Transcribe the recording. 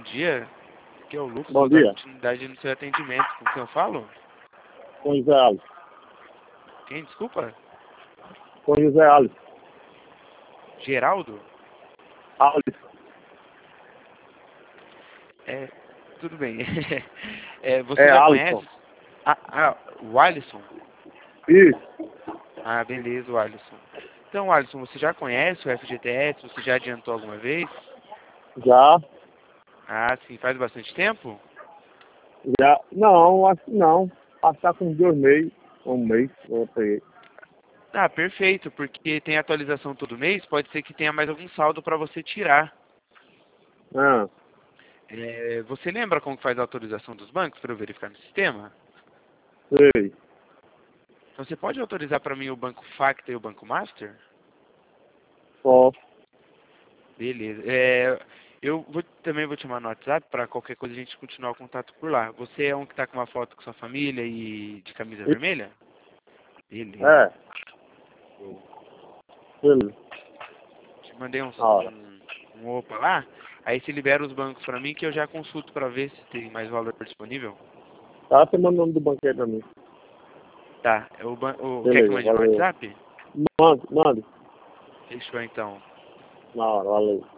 dia. Aqui é o Lucas, Bom vou dar dia. continuidade no seu atendimento. Com quem eu falo? Com José Alisson. Quem? Desculpa? Com José Alisson. Geraldo? Alisson. É, tudo bem. Você É já Alisson. conhece? O Alisson? Isso. Ah, beleza, o Alisson. Então, Alisson, você já conhece o FGTS? Você já adiantou alguma vez? Já. Ah, sim. Faz bastante tempo? Já. Não, acho que não. Acho que tá com 2 meses. Um mês. Eu peguei. Ah, perfeito, porque tem atualização todo mês, pode ser que tenha mais algum saldo para você tirar. Ah, Você lembra como que faz a autorização dos bancos para eu verificar no sistema? sei. Então você pode autorizar para mim o Banco Facta e o Banco Master? Posso. Beleza. Também vou te chamar no WhatsApp para qualquer coisa a gente continuar o contato por lá. Você é um que está com uma foto com sua família e de camisa vermelha? Beleza. É. Beleza. Te mandei Na hora. um opa lá, aí você libera os bancos para mim que eu já consulto para ver se tem mais valor disponível. Tá, você manda o nome do banquete pra mim. Tá. Quer que eu Beleza, mande no valeu. WhatsApp? Manda. Fechou então. Na hora, valeu.